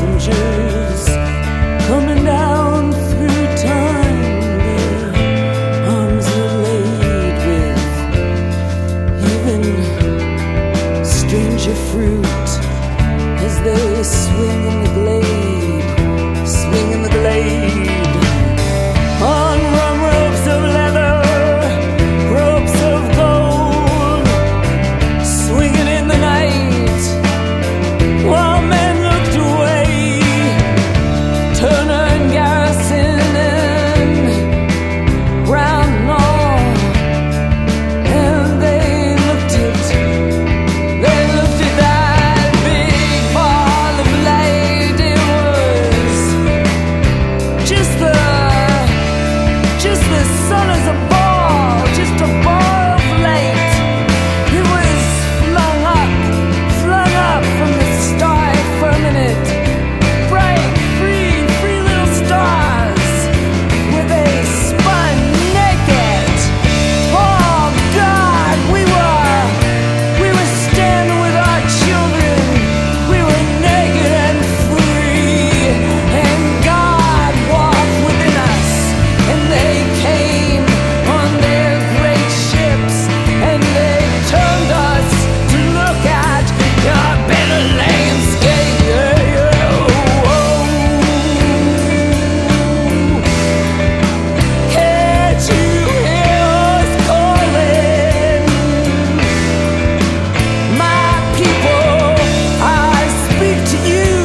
passengers coming down through time. Their arms are laid with even stranger fruit as they swing in the glade, swing in the glade. On rum ropes of leather, ropes of gold, swinging in the night, while men looked away. Turner and Garrison and Brownell, and they looked at that big ball of light. It was just the sun as a ball, just a ball of light. It was flung up from the starry firmament, bright, free little stars, where they spun naked. Oh God, we were standing with our children. We were naked and free, and God walked within us, and they came on their great ships, and they turned us to look at a better landscape. Can't you hear us calling? My people, I speak to you.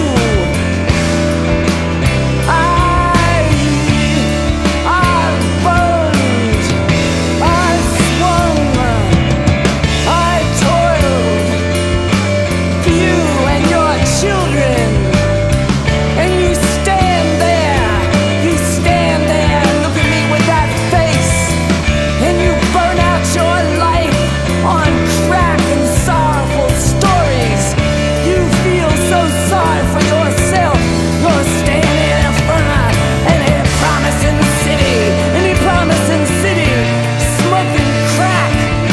I've burned, I've swung, I toiled for you and your children, and you stand there and look at me with that face, and you burn out your life on crack and sorrowful stories. You feel so sorry for yourself. You're standing in front of any promising city, smoking crack.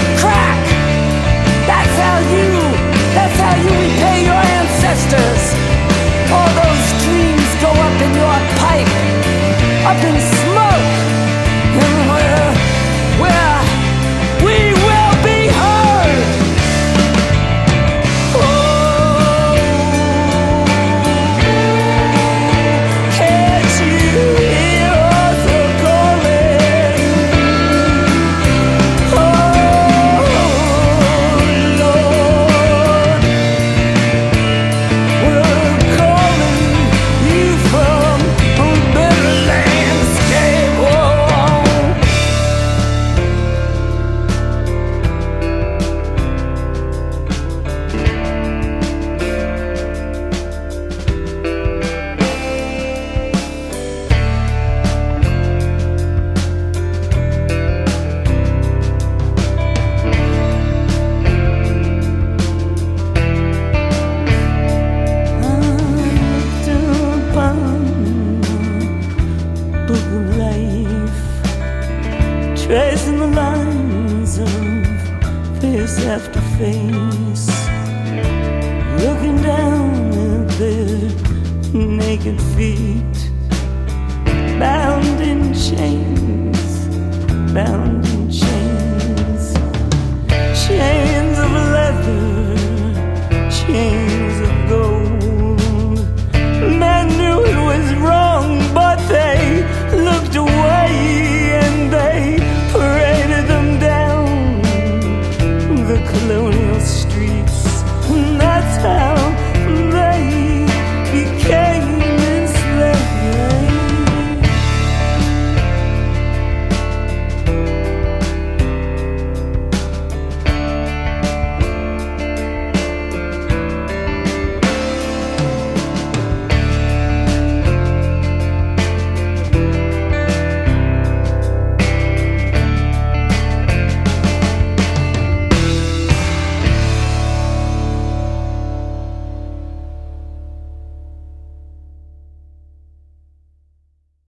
That's how you repay your ancestors. All those dreams go up in your pipe, up in smoke, and where we will be heard. Oh, can't you hear us calling? Oh Lord, we're calling you from a better landscape. Oh. Book of life, tracing the lines of face after face, looking down at their naked feet, bound in chains, chains of leather, chains